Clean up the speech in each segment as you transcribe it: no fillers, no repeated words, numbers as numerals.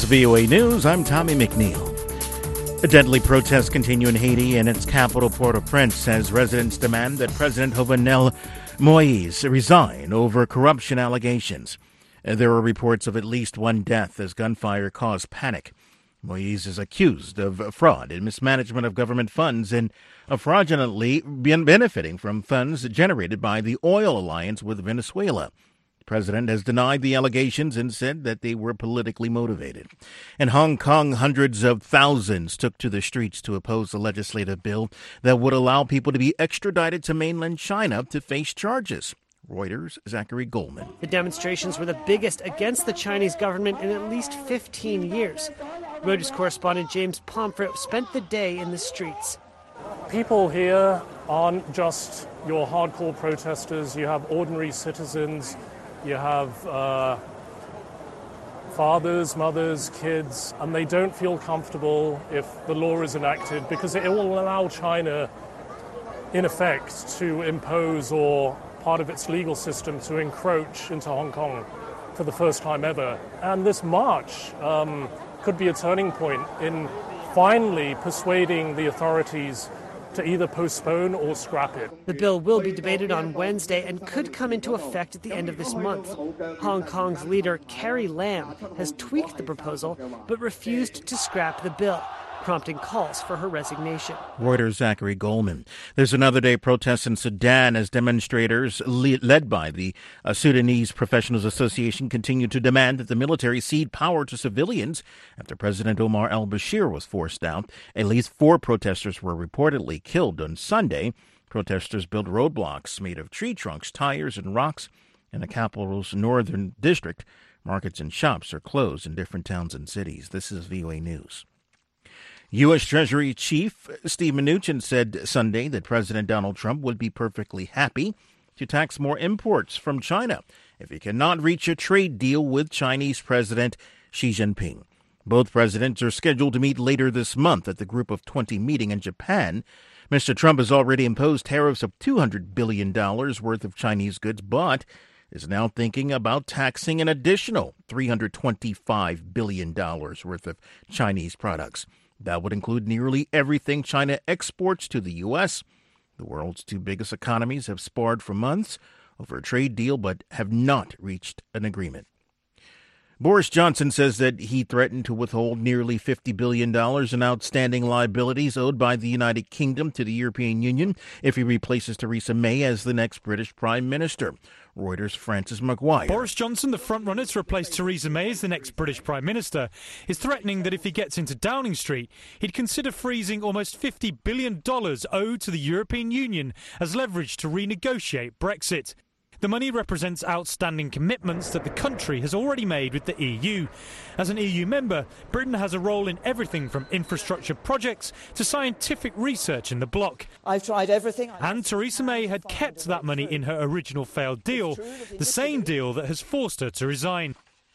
VOA News. I'm Tommy McNeil. A deadly protests continue in Haiti and its capital, Port-au-Prince, as residents demand that President Jovenel Moïse resign over corruption allegations. There are reports of at least one death as gunfire caused panic. Moïse is accused of fraud and mismanagement of government funds and of fraudulently benefiting from funds generated by the oil alliance with Venezuela. The president has denied the allegations and said that they were politically motivated. In Hong Kong, hundreds of thousands took to the streets to oppose a legislative bill that would allow people to be extradited to mainland China to face charges. Reuters' Zachary Goldman. The demonstrations were the biggest against the Chinese government in at least 15 years. Reuters correspondent James Pomfret spent the day in the streets. People here aren't just your hardcore protesters. You have ordinary citizens. You have fathers, mothers, kids, and they don't feel comfortable if the law is enacted because it will allow China, in effect, to impose or part of its legal system to encroach into Hong Kong for the first time ever. And this march could be a turning point in finally persuading the authorities to either postpone or scrap it. The bill will be debated on Wednesday and could come into effect at the end of this month. Hong Kong's leader, Carrie Lam, has tweaked the proposal but refused to scrap the bill, prompting calls for her resignation. Reuters' Zachary Goldman. There's another day protest in Sudan as demonstrators led by the Sudanese Professionals Association continue to demand that the military cede power to civilians after President Omar al-Bashir was forced out. At least 4 protesters were reportedly killed on Sunday. Protesters built roadblocks made of tree trunks, tires, and rocks in the capital's northern district. Markets and shops are closed in different towns and cities. This is VOA News. U.S. Treasury Chief Steve Mnuchin said Sunday that President Donald Trump would be perfectly happy to tax more imports from China if he cannot reach a trade deal with Chinese President Xi Jinping. Both presidents are scheduled to meet later this month at the Group of 20 meeting in Japan. Mr. Trump has already imposed tariffs of $200 billion worth of Chinese goods, but is now thinking about taxing an additional $325 billion worth of Chinese products. That would include nearly everything China exports to the U.S. The world's 2 biggest economies have sparred for months over a trade deal but have not reached an agreement. Boris Johnson says that he threatened to withhold nearly $50 billion in outstanding liabilities owed by the United Kingdom to the European Union if he replaces Theresa May as the next British Prime Minister. Reuters' Francis Maguire. Boris Johnson, the frontrunner to replace Theresa May as the next British Prime Minister, is threatening that if he gets into Downing Street, he'd consider freezing almost $50 billion owed to the European Union as leverage to renegotiate Brexit. The money represents outstanding commitments that the country has already made with the EU. As an EU member, Britain has a role in everything from infrastructure projects to scientific research in the bloc. I've tried everything. And Theresa May had kept that money in her original failed deal, the same deal that has forced her to resign.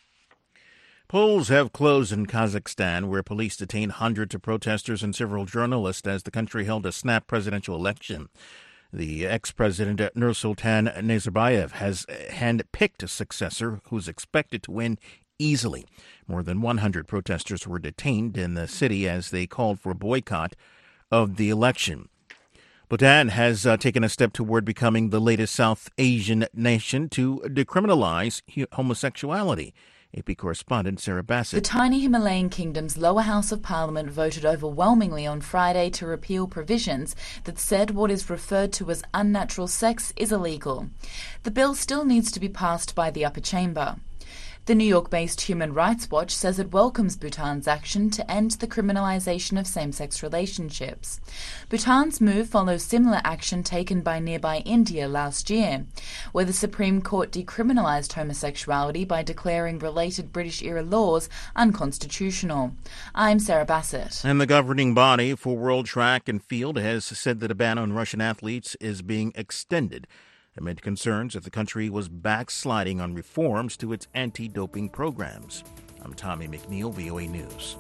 Polls have closed in Kazakhstan, where police detained hundreds of protesters and several journalists as the country held a snap presidential election. The ex-president Nursultan Nazarbayev has hand-picked a successor who's expected to win easily. More than 100 protesters were detained in the city as they called for a boycott of the election. Bhutan has taken a step toward becoming the latest South Asian nation to decriminalize homosexuality. AP correspondent Sarah Bassett. The tiny Himalayan kingdom's lower house of parliament voted overwhelmingly on Friday to repeal provisions that said what is referred to as unnatural sex is illegal. The bill still needs to be passed by the upper chamber. The New York-based Human Rights Watch says it welcomes Bhutan's action to end the criminalization of same-sex relationships. Bhutan's move follows similar action taken by nearby India last year, where the Supreme Court decriminalized homosexuality by declaring related British-era laws unconstitutional. I'm Sarah Bassett. And the governing body for World Track and Field has said that a ban on Russian athletes is being extended amid concerns that the country was backsliding on reforms to its anti-doping programs. I'm Tommy McNeil, VOA News.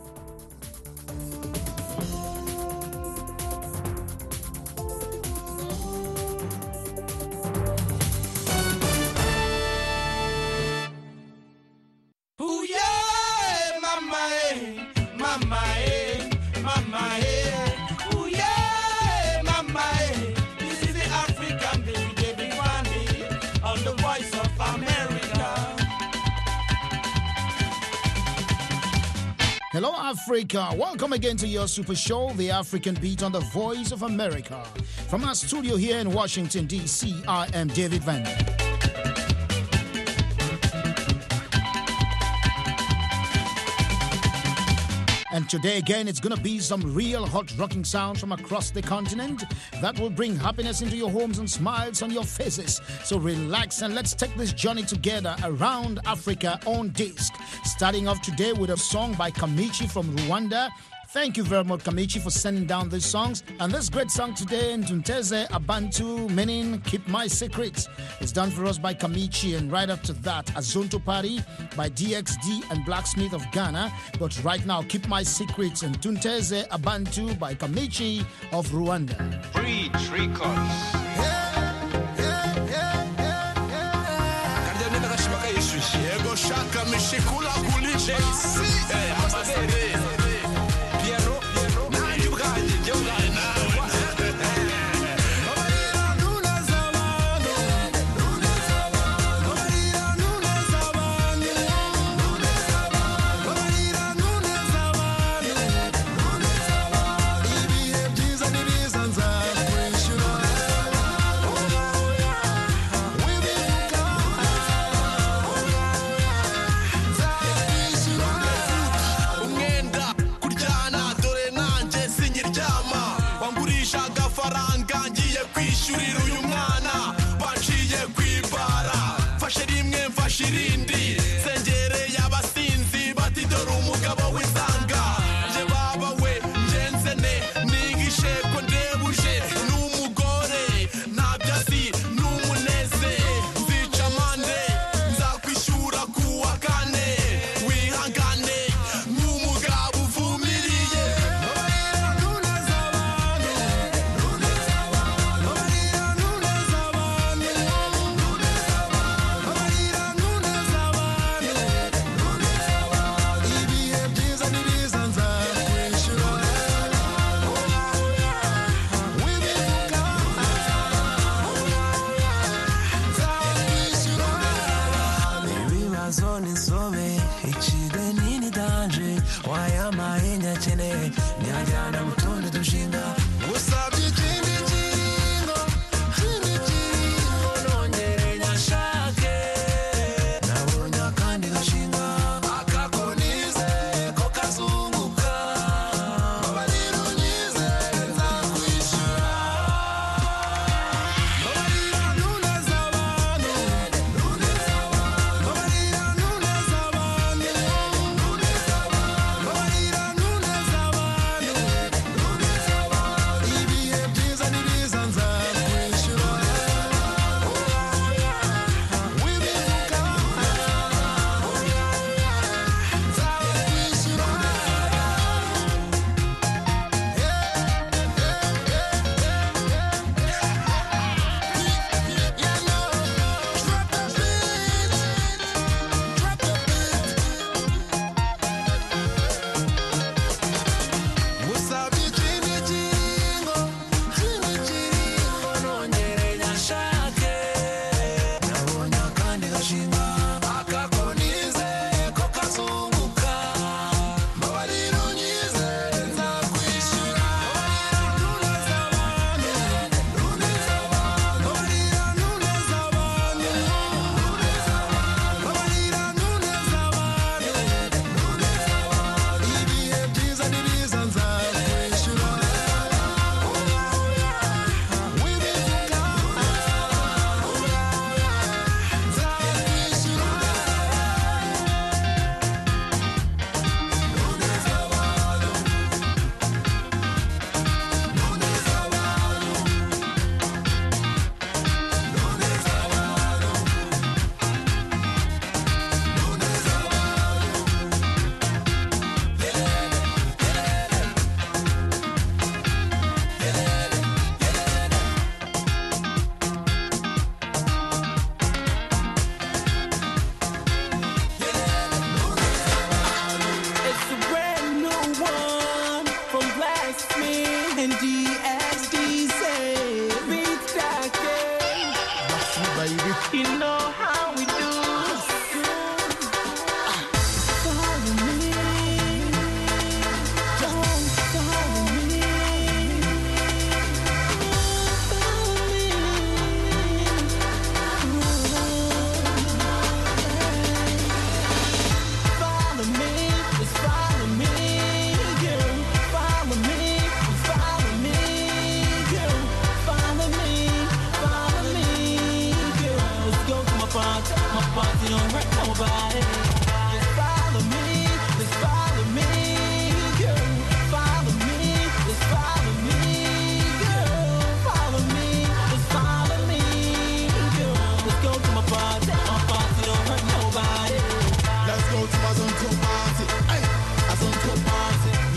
Ooh, yeah, mama. Hello, Africa. Welcome again to your super show, The African Beat on the Voice of America. From our studio here in Washington, D.C., I am David Van. And today again, it's going to be some real hot rocking sounds from across the continent that will bring happiness into your homes and smiles on your faces. So relax and let's take this journey together around Africa on disc. Starting off today with a song by Kamichi from Rwanda. Thank you very much, Kamichi, for sending down these songs. And this great song today, Ntunteze Abantu, meaning Keep My Secrets. It's done for us by Kamichi. And right after that, Azonto Party by DXD and Blacksmith of Ghana. But right now, Keep My Secrets and Ntunteze Abantu by Kamichi of Rwanda. Breach Records.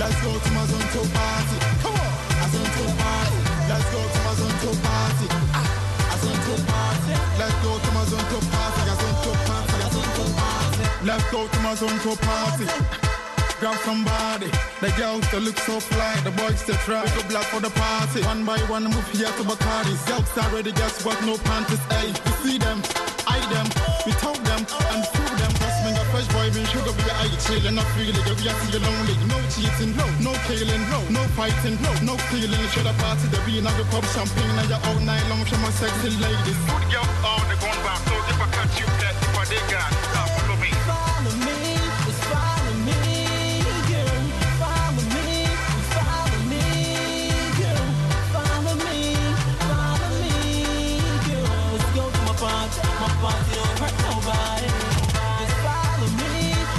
Let's go to my Zonto party. Come on, Zonto party. Let's go to my Zonto party. Zonto party. Let's go to my Zonto party. Zonto party. Zonto party. Let's go to my Zonto party. Grab somebody. The girls that look so fly, the boys that try. We go black for the party. One by one, move here to Bacardi. Girls are ready, guess what? No panties. Hey, we see them, eye them, we talk them, and fool them. Trust me, the fresh boy been sugar be eye chillin', not feeling. We are still lonely. No cheating, no killing, no fighting, no feeling. Should a party the be another pop champagne and you're all night long from my sexy ladies. Good girls all the gone back. So if I catch you, that if I dig God, follow me. Follow me, just follow me. My party don't hurt nobody. Just follow me,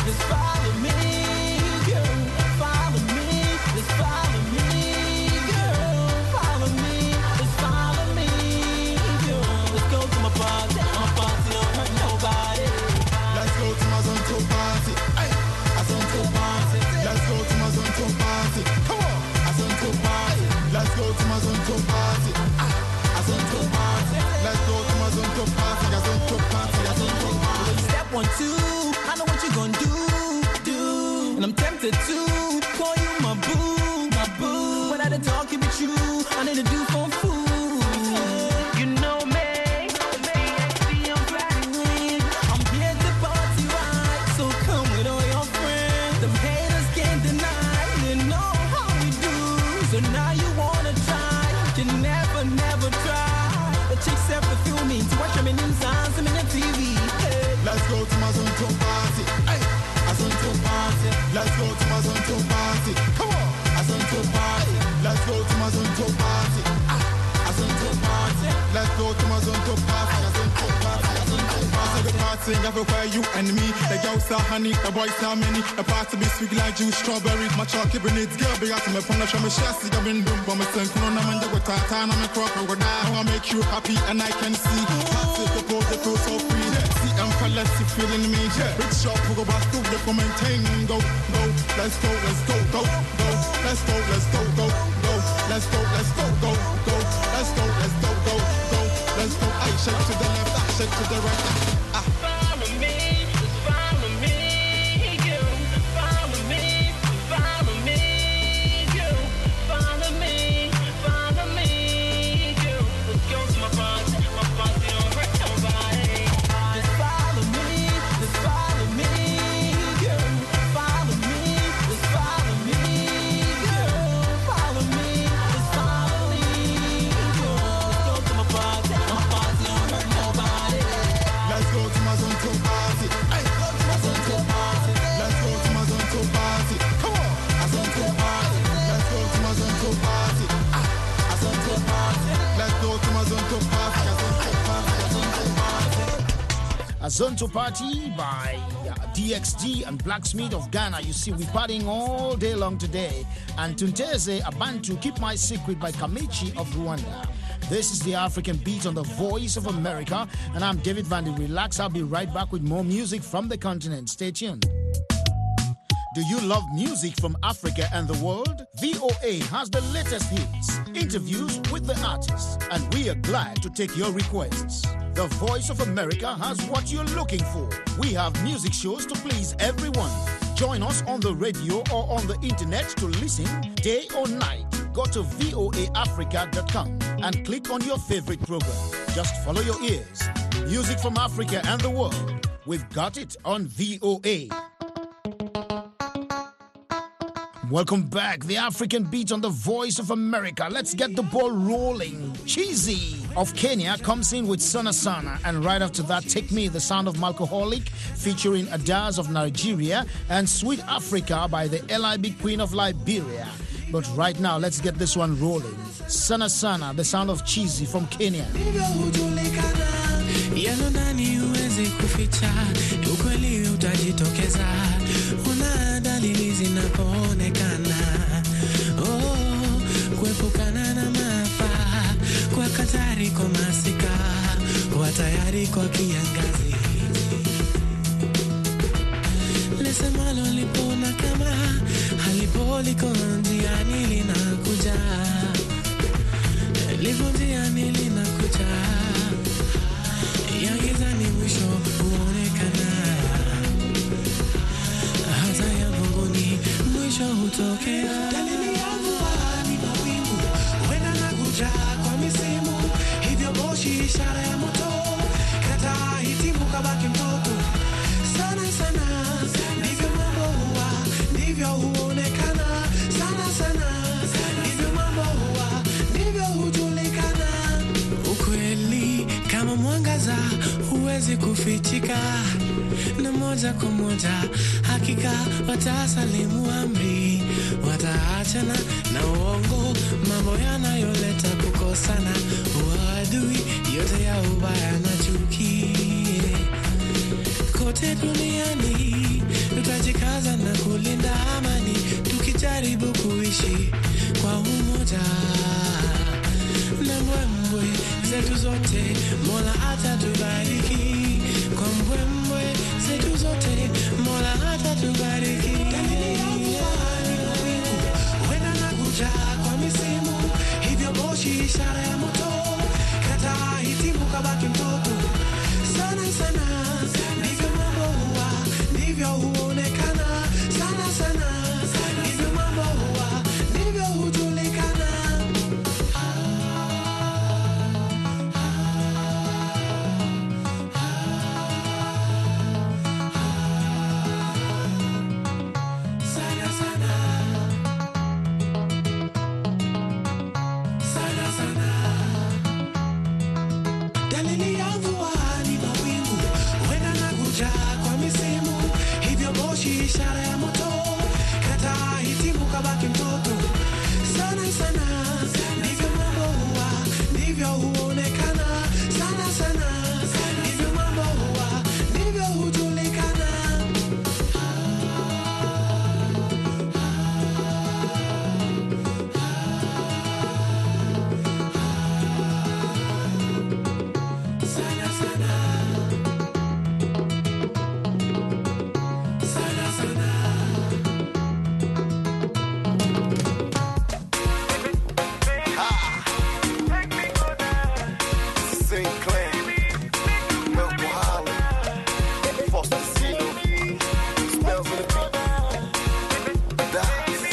girl. Follow me, just follow me, girl. Follow me, just follow me, girl. Let's go to my party don't hurt nobody. Let's go to my Zonto party. Hey, Zonto party. Let's go to my Zonto party. Come on, Zonto party. Let's go to my Zonto party. Zonto party. Let's go to my Zonto party. Zonto party. Zonto party. Step 1, 2, I know what you gon' do. And I'm tempted to call you my boo. When I done talk, it be true. I need to do for food. You know me. I'm black. I'm here to party right. So come with all your friends. Them haters can't deny. They know how we do. So now you wanna try. You never try. The chicks have to feel me. To watch them in signs, I'm in the TV. Hey. Let's go to my Zonto party. Hey, Zonto party. Let's go to my Zonto party. Come on, Zonto party. Let's go to my Zonto party. Zonto party. Let's go to my Zonto party. Zonto party. Zonto party. The party everywhere, you and me. The girls are honey, the boys are many. The party be sweet like juice, strawberries. My chocolate needs girl be out to me from the show me chassis. I've been doing by myself. No, I'm in the water. I'm a crock. I wanna make you happy and I can see. Party the boat, they feel so free. See, I'm fellas, you feeling me. Rich shop, who go back to the commenting. Go, let's go. Let's go. Let's go. Let's go. Let's go. I shake to the left, I shake to the right. Follow me, just follow me, girl. Follow me, girl. Follow me, girl. Let's go to my party don't hurt nobody. Just follow me, girl. Follow me, just follow me, girl. Follow me, just follow me, girl. Let's go to my party don't hurt nobody. Let's go to my Zonto party. Hey, my Zonto party. Let's go to my Zonto party. Come on, Zonto party. Let's go to my Zonto party. Zonto party. Let's go to my Zonto party. Zonto party. A Zonto party by DXG and Blacksmith of Ghana. You see, we're partying all day long today. And Tunteze Abantu, Keep My Secret by Kamichi of Rwanda. This is the African Beat on the Voice of America, and I'm David Vandy. Relax, I'll be right back with more music from the continent. Stay tuned. Do you love music from Africa and the world? VOA has the latest hits, interviews with the artists, and we are glad to take your requests. The Voice of America has what you're looking for. We have music shows to please everyone. Join us on the radio or on the internet to listen day or night. Go to voaafrica.com and click on your favorite program. Just follow your ears. Music from Africa and the world. We've got it on VOA. Welcome back. The African Beat on the Voice of America. Let's get the ball rolling. Cheesy of Kenya comes in with Sana Sana. And right after that, Take Me, the Sound of Malcoholic, featuring Adaz of Nigeria, and Sweet Africa by the LIB Queen of Liberia. But right now, let's get this one rolling. Sana Sana, the sound of Cheesy from Kenya. Kuepukana na maafa kwa katari kwa masika wa tayari kwa kiangazi. Lesema nalo lipona kama halipo liko njiani linakuja, lipo njiani linakuja, ya giza ni mwisho huonekana, hata ya mbinguni mwisho hutokea. Dalili ya mvua ni mawingu, huenda nakuja kwa misimu, hivyo moshi ishara ya moto, kataa hitimu kabaki mtoto. Sana sana ndivyo mambo huwa, ndivyo huonekana. Sana sana ndivyo mambo huwa, ndivyo hujulikana. Ukweli kama mwangaza huwezi kufichika, na moja kwa moja hakika watasalimu amri, wataachana na uongo, mambo yanayoleta kukosana, uadui, yote ya ubaya na chuki. Kote duniani tutajikaza na kulinda amani, tukijaribu kuishi kwa umoja, na mbwembwe zetu zote Mola atatubariki, kwa mbwembwe zetu zote Mola atatubariki. Dalili ya mvua ni mawingu, huenda nakuja kwa misimu, hivyo moshi ishara ya moto, kataa hitimu kabaki mtoto. Sana sana ndivyo mambo huwa, ndivyo huonekana. Sana sana ndivyo mambo huwa, ndivyo hujulikana. Sana sana, sana sana. Dalili ya mvua ni mawingu, huenda nakuja kwa misimu, hivyo moshi ishara ya moto, kataa hitimu kabaki mtoto. Sana sana ndivyo mambo huwa, ndivyo huonekana. Sana sana ndivyo mambo huwa, ndivyo hujulikana. Sana sana, sana sana. St. Clair, Milk Holland, Foster Zeno, Spells of the Beat, Das.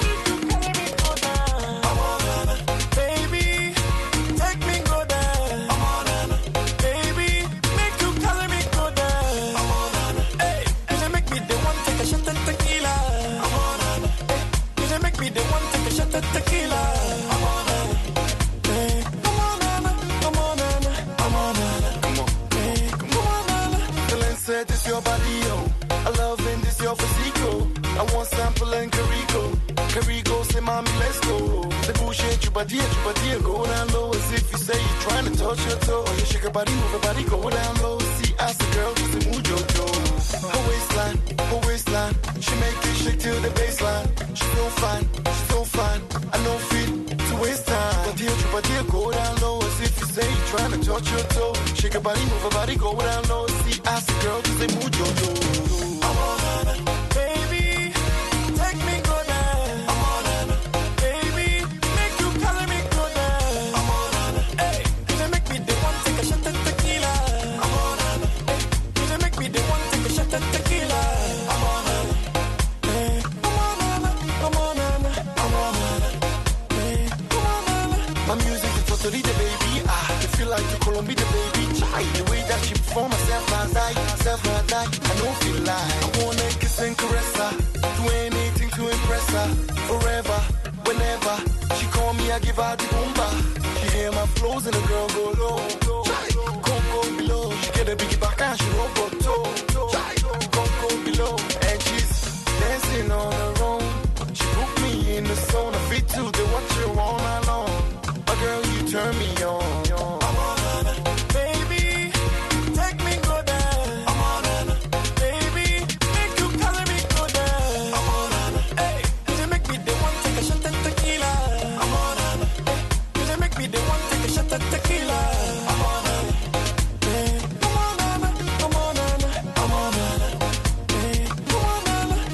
I'm on Anna, baby, take me go there. I'm on Anna, baby, make you carry me go there. I'm on Anna, hey, you make me the one take a shot at tequila. I'm on Anna, hey, you make me the one take a shot at tequila. I'm on Anna. Hey, come on, Anna, come on, Anna, come on, Anna, come on, hey, come on, Anna. Dylan said this your body, oh. I love and this your physique, oh. I want sample and Carico. Carico say, mommy, let's go. The bullshit, chupadia, go down low as if you say you're trying to touch your toe. You shake your body, move your body, go down low. See, ask the girl, just to move your toe. Her waistline, she make it shake till the baseline. She's so fine, I know fit to waste time. Chupadia, go down low as if you say you're trying to touch your toe. Shake your body, move your body, go down low. See, ask the girl, just to move your toe. I'm on Anna, baby, take me go there. I'm on Anna, baby, make you carry me go there. I'm on Anna, hey, you make me the one take a shot at tequila. I'm on Anna, hey, you make me the one take a shot at tequila. I'm on Anna, hey, come on Anna, come on Anna, come on Anna, hey, come on Anna. My music is totally the baby. I feel like you Colombia the baby. Chai, the way that she perform herself, I don't feel like I wanna kiss and caress her, do anything to impress her. Forever, whenever she call me, I give her the boomba. She hear my flows and the girl go low. Chai, go below. She get a biggie back and she roll for toe. Chai, go below. And she's dancing on her own. She put me in the zone. I fit to the watch her all night long. Oh girl, you turn me on. I'm on Anna, baby, take me go there. I'm on Anna, baby, make you carry me go there. I'm on Anna, hey, you make me the one take a shot at tequila. I'm on Anna, hey, you make me the one take a shot at tequila. I'm on Anna, hey, come on Anna, come on Anna, come on Anna, hey, come on Anna.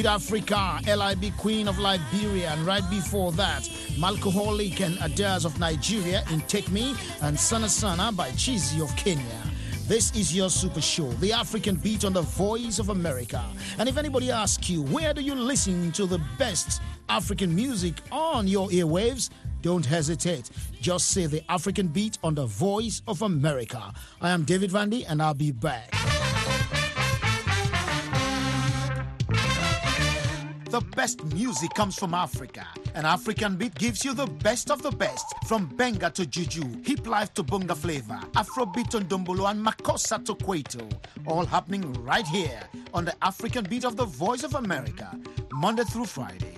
Africa, LIB Queen of Liberia, and right before that, Malcoholic and Adares of Nigeria in Take Me, and Sana Sana by Chizzy of Kenya. This is your super show, the African Beat on the Voice of America. And if anybody asks you, where do you listen to the best African music on your airwaves? Don't hesitate. Just say the African Beat on the Voice of America. I am David Vandy, and I'll be back. The best music comes from Africa. An African Beat gives you the best of the best. From Benga to Juju, Hip Life to Bunga Flavor, Afrobeat to Ndombolo, and Makossa to Kwaito. All happening right here on the African Beat of the Voice of America. Monday through Friday.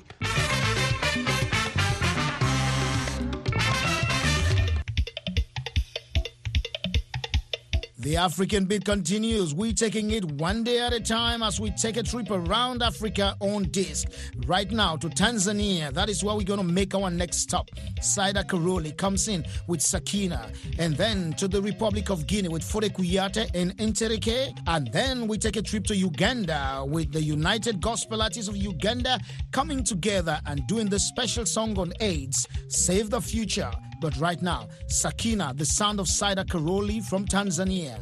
The African Beat continues. We're taking it one day at a time as we take a trip around Africa on disc. Right now to Tanzania, that is where we're going to make our next stop. Saida Karoli comes in with Sakina. And then to the Republic of Guinea with Fode Kuyate and Interike. And then we take a trip to Uganda with the United Gospel Artists of Uganda coming together and doing the special song on AIDS, Save the Future. But right now, Sakina, the sound of Saida Karoli from Tanzania.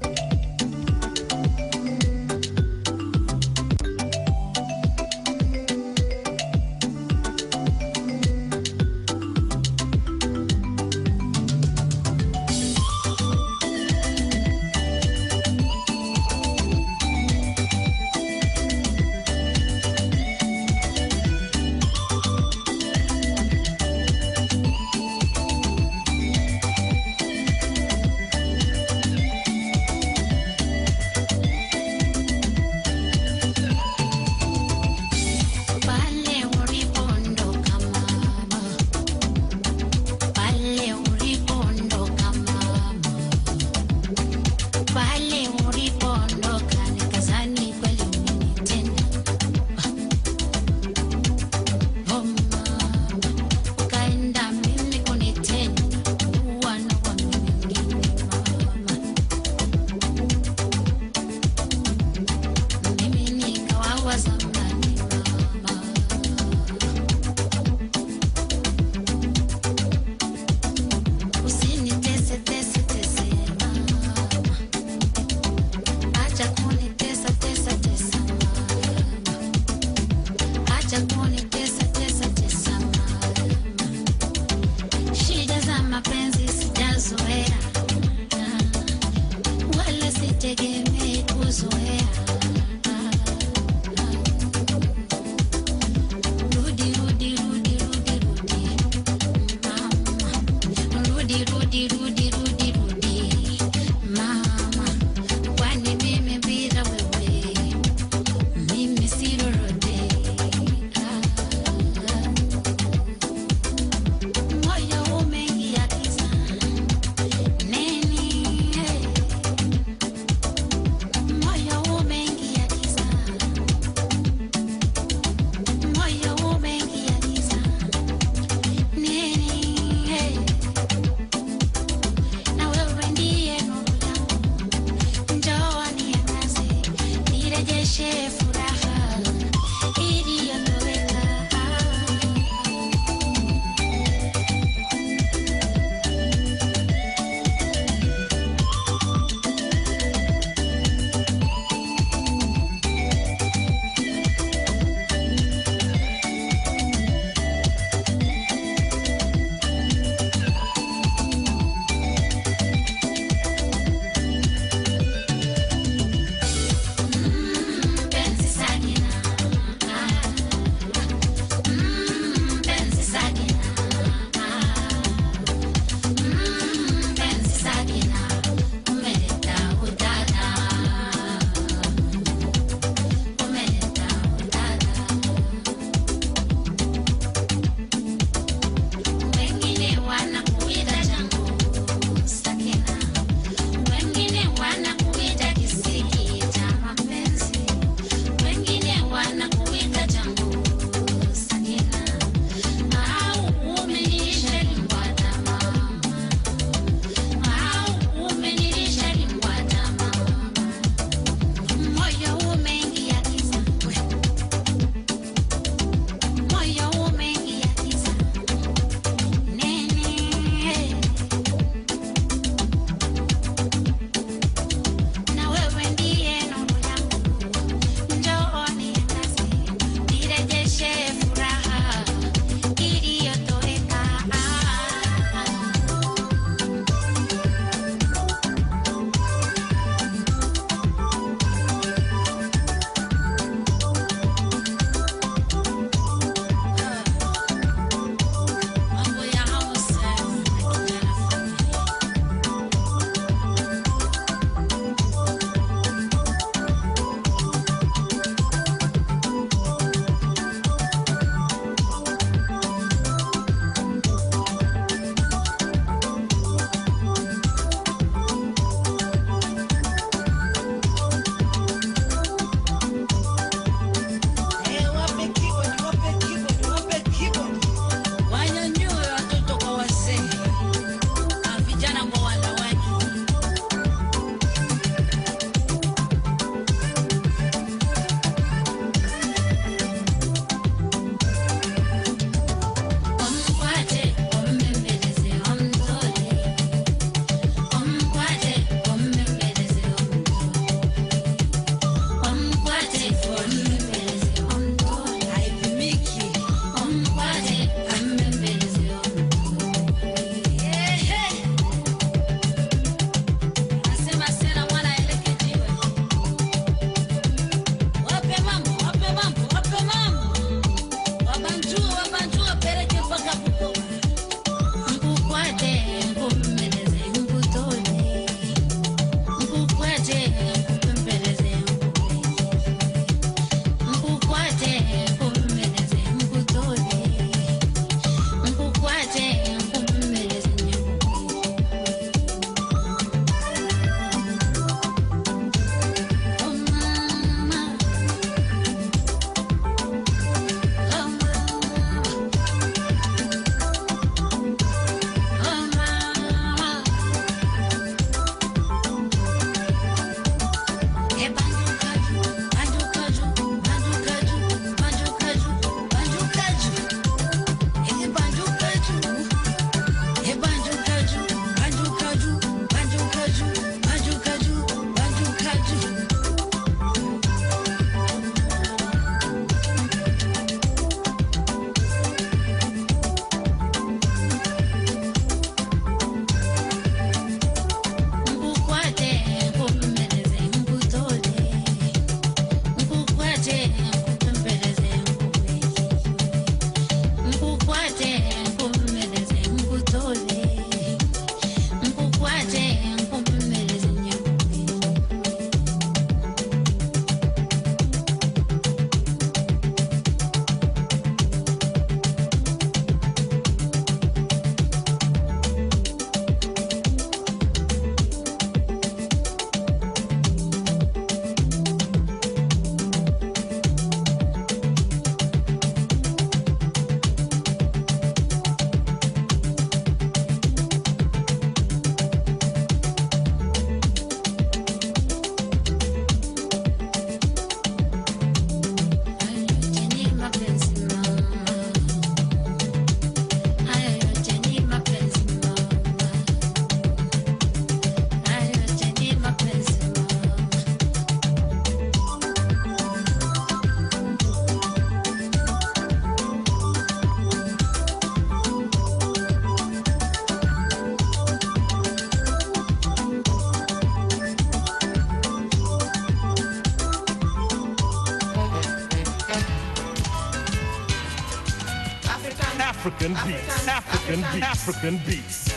African beats, African beats, African beats.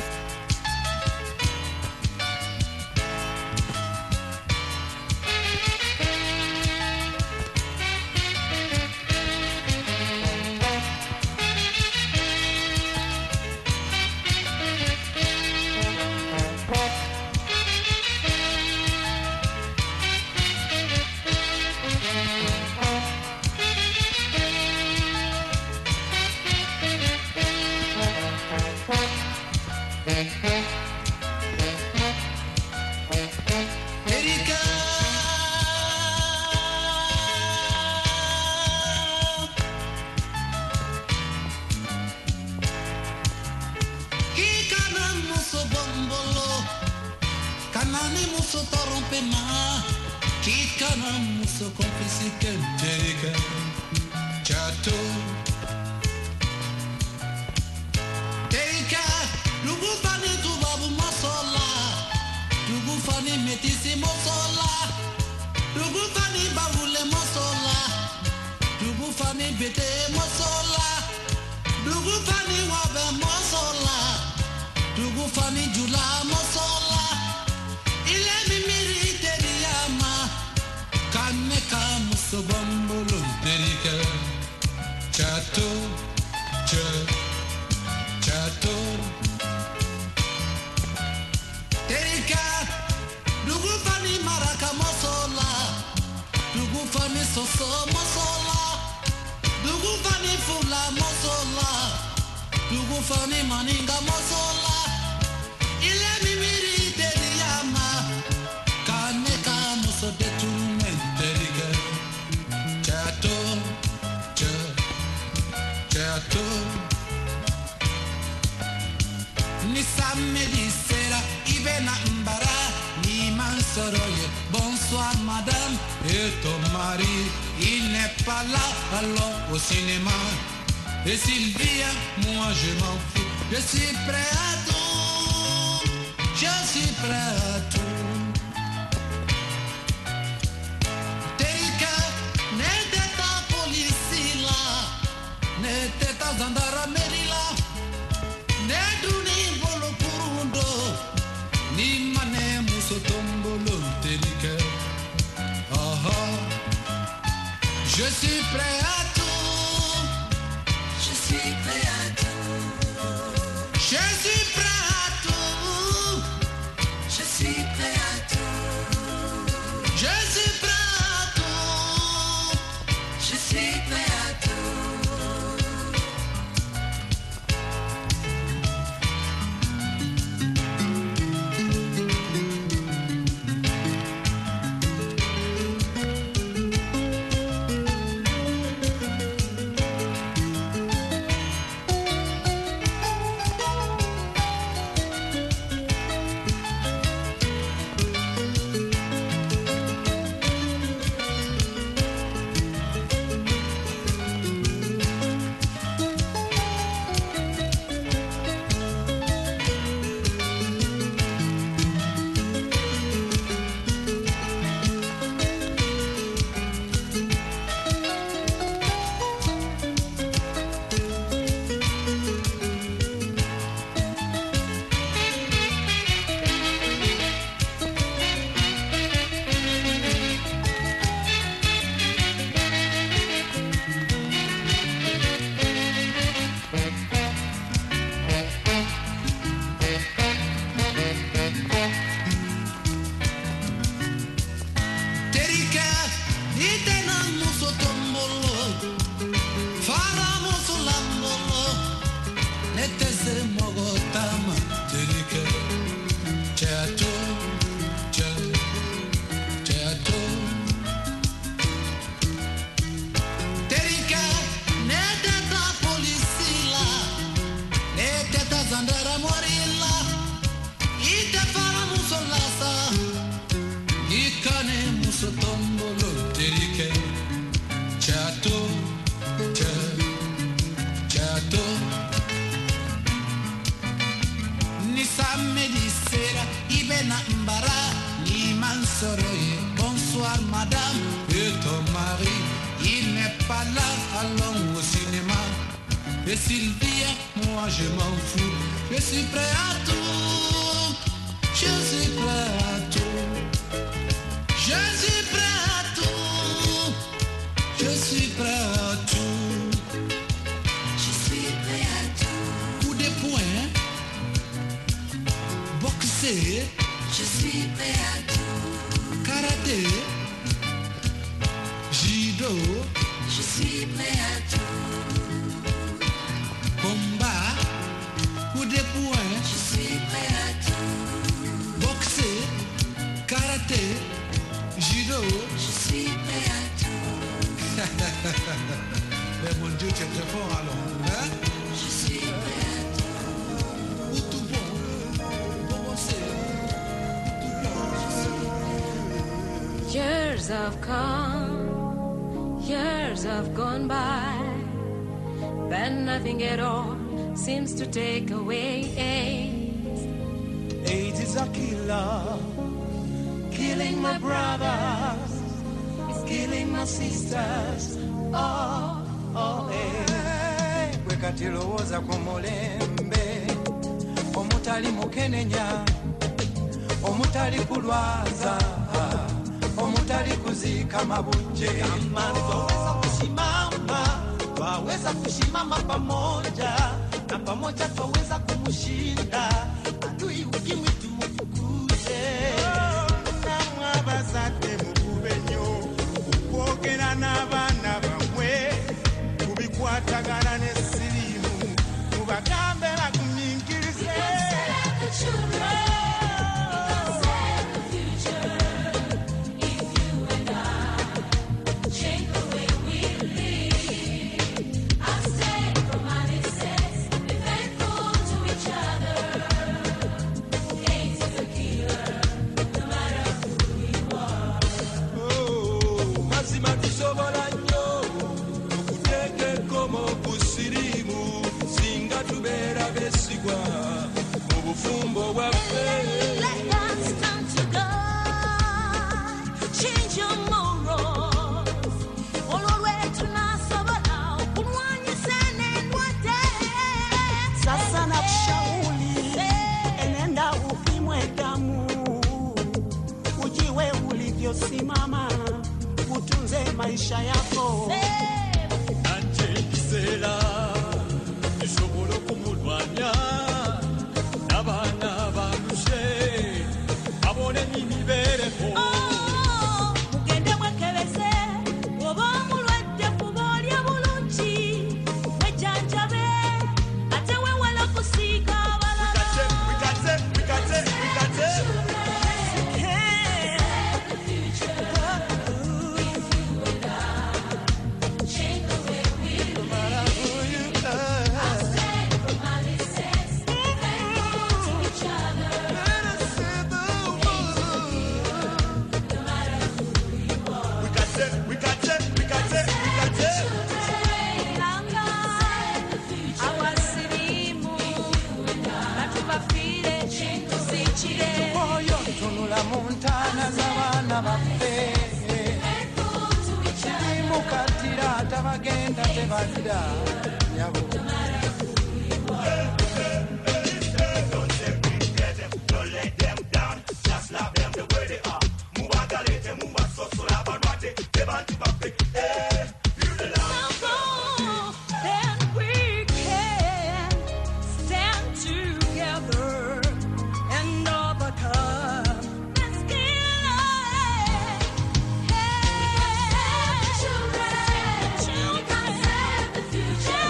Bonsoir madame et ton mari, il n'est pas là, allons au cinéma. Et s'il vient, moi je m'en fous. Je suis prêt à tout, je suis prêt à tout. Terika, n'était pas police là, n'était pas gendarmerie là, n'eduni volo purundo, ni mane musotombolo terika. Je suis prêt à tout. Je suis prêt à tout. Je suis prêt à tout. Je suis prêt à tout. Je suis prêt à tout. Je suis prêt à tout. Bonsoir madame et ton mari, il n'est pas là, allons au cinéma. Mais Sylvia, moi je m'en fous. Je suis prêt à tout. Je suis prêt à tout. Je suis prêt à tout. Je suis prêt à tout. Je suis prêt à tout. Coup de poing, boxer. Je suis prêt à tout. Karaté, judo. Je suis prêt à tout. Combat, coup de poing. Je suis prêt à tout. Boxer, karaté, judo. Je suis prêt à tout. Mais mon Dieu, tu es très fort alors, hein? Je suis prêt à tout. Ou tout bon, boxer, tout bon. Years have come, years have gone by, but nothing at all seems to take away AIDS. AIDS is a killer, killing my brothers, it's killing my sisters. Oh, oh, hey. Bwekatilowooza ku mulembe, omutali mukenenya, omutali kulwaza, omutali kuzika mabuje. Amani twaweza kusimama, twaweza kusimama pamoja, na pamoja twaweza kumushinda adui ukimwi tumufukuze. Namwe abazadde mukube nnyo okwogera n'abaana bamwe kubikwatagana n'essirimu mubagambe bagumiikirize. Simama utunze maisha yako. Anje kisera nishobora kumurwanya n'abana barushe abone n'imibereho. Mugende mwekebeze oba mulwadde kubalya bulungi mwejanjabe ate wewala kusiiga abalala. Wikate. Montana z'abaana baffe mukatira tabagenda tebadda nyabo. Children,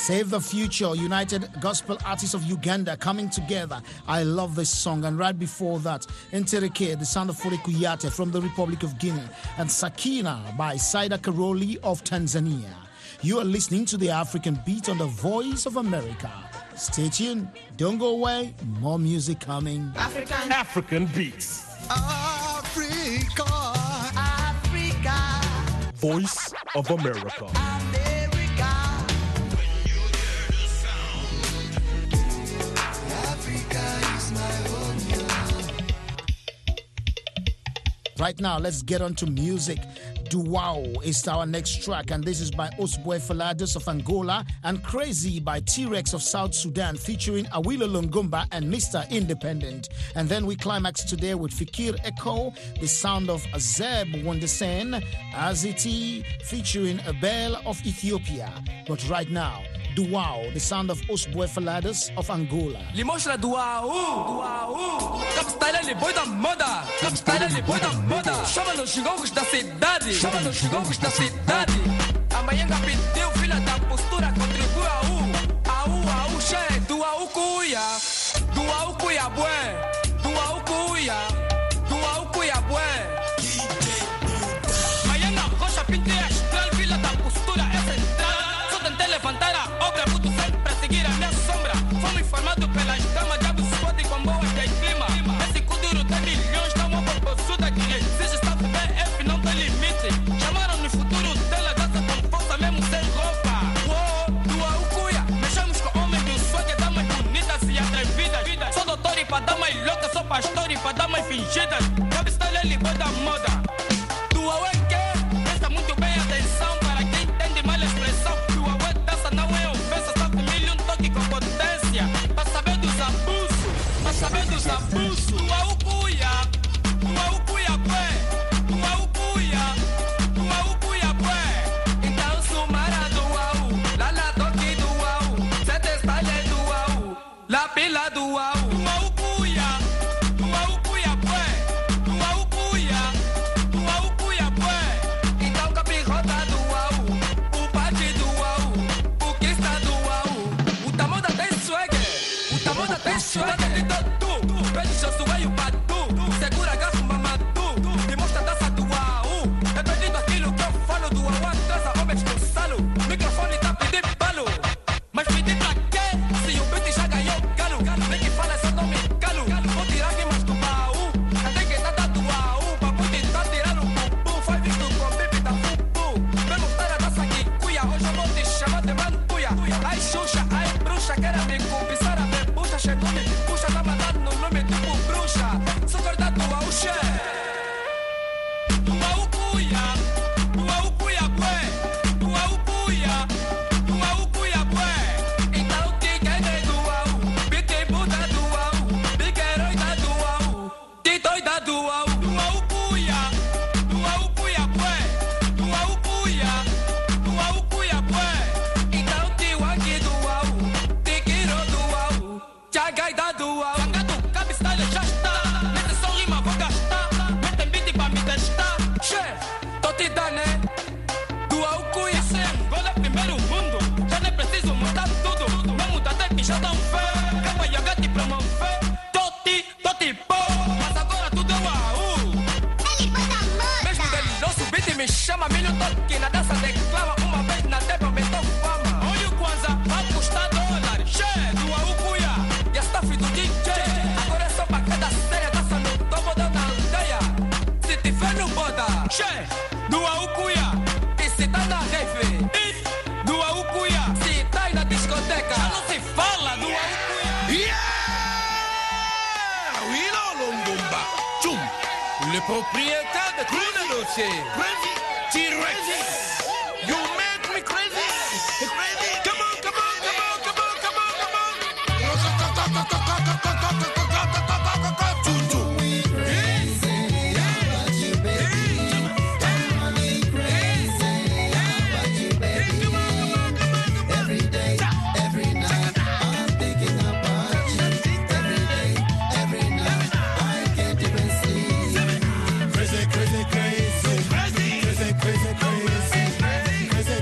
Save the Future, United Gospel Artists of Uganda coming together. I love this song. And right before that, Entereke, the sound of Fore Kuyate from the Republic of Guinea, and Sakina by Saida Karoli of Tanzania. You are listening to the African Beat on the Voice of America. Stay tuned. Don't go away. More music coming. African Beats. Africa. Voice of America. Right now, let's get on to music. Duao is our next track, and this is by Osboy Faladas of Angola and Crazy by T-Rex of South Sudan, featuring Awilo Longomba and Mr. Independent. And then we climax today with Fikir Echo, the sound of Zeb Wondesen, Aziti, featuring Abel of Ethiopia. But right now, Duao, the sound of Osboy Faladas of Angola. Limostra Duao, Capitale ele boi da moda, Capitale ele boi da moda. Chama nos jogos da cidade, chama nos jogos da cidade. Amanhã pediu filha da postura, contribui a che, Duao cuia, bué, Duao cuia, bué. Amanhã na rocha pintei a estrela, filha da postura é central. Só tentei levantar a obra, puto sempre para seguir a minha sombra. Fomos informados pelas damas, diabo se pode com boas de clima. Esse Kuduro tem milhões, dá uma propostura que exige está BF, não tem limite. Chamaram no futuro dela, dança com força mesmo sem roupa. Duao cuia, mexemos com homens do swag, damas bonitas e atrevidas. Sou doutor e pra damas loucas, sou pastor e pra damas fingidas. Capitale ele boi da moda. Duao é que? Presta muito bem atenção para quem entende mal a expressão. Duao é dança, não é ofensa, só com milhão toque com potência. Pra saber dos abusos, pra saber dos abusos. Duao cuia, bué, Duao cuia, bué. Então sumara Duao, lá na toque Duao, sete style Duao, lá pela Duao. Duao cuia, bué, Duao cuia, bué. Então capirrota Duao, o bate Duao, o que está Duao. O tamoda tem swag, o tamoda tem swag. Tu, pede seu sueio pra tu, segura a garra mamadu, demonstra a dança Duao. Dependendo daquilo que eu falo, Duao a dança, homens com salo. Microfone tá pedindo balo, mas pedir pra quê? Se o beat já ganhou galo, nem que fala seu nome calo. Vou tirar rimas do baú, até que nada Duao. Papo tentar tirar o bumbum, faz visto com bibi da fubu. Vem mostrar a dança que cuia, hoje eu vou te chamar de mantuia. Ai Xuxa, ai bruxa, quer me cobiçar a ver puxa, chegou me puxa, tá mandando no nome tipo bruxa. Sou corda Duao, che. Duao cuia, bué, Duao cuia, bué. Então que quer é Duao, bique puta Duao, bique herói da Duao, que doida Duao. Duao cuia, bué, Duao cuia, bué. Então que waki Duao, que quiro Duao, chagai da Duao. Sangado, Capistyle já está, nesse som rima vou gastar, metem beat pra me testar. Che, tô te dando, né? Duao cuia, se Angola é primeiro mundo, já nem preciso mudar tudo, não muda até que já dão fé, capa yoga te promover, tô te pô, mas agora tudo é uau. Ele foi da moda. Mesmo deliloso, beat me chama, milho toque, na dança declama, uma vez na tempo aumentou fama. Olha o Kwanza, vai custar dólares, che, Duao cuia, e a staff do DJ, agora é só pra cada série, dança no topo da aldeia, se tiver no boda, che, Duao cuia, e se tá na rave, Duao cuia, se tá aí na discoteca, já não se fala, Duao cuia. Awilo Longomba, Chum, le propriétaire de tout le dossier. T-Rex, you make me crazy. Come on, come on, come on, come on, come on, come on. Every day, every night, I'm thinking about you. Every day, every night, I can't even sleep. Crazy, crazy, crazy, crazy, crazy, crazy, crazy, crazy,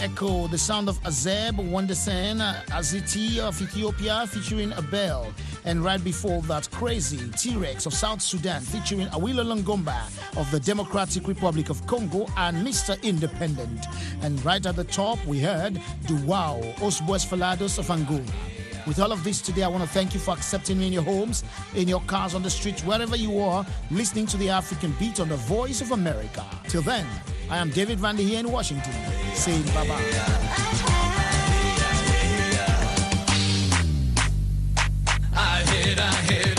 Echo, the sound of Azeb Wondersen, Aziti of Ethiopia featuring Abel. And right before that, Crazy T-Rex of South Sudan featuring Awilo Longomba of the Democratic Republic of Congo and Mr. Independent. And right at the top, we heard Duwao, Os Boas Falados of Angola. With all of this today, I want to thank you for accepting me in your homes, in your cars, on the streets, wherever you are, listening to the African Beat on the Voice of America. Till then, I am David Van Der here in Washington, saying bye-bye. I hit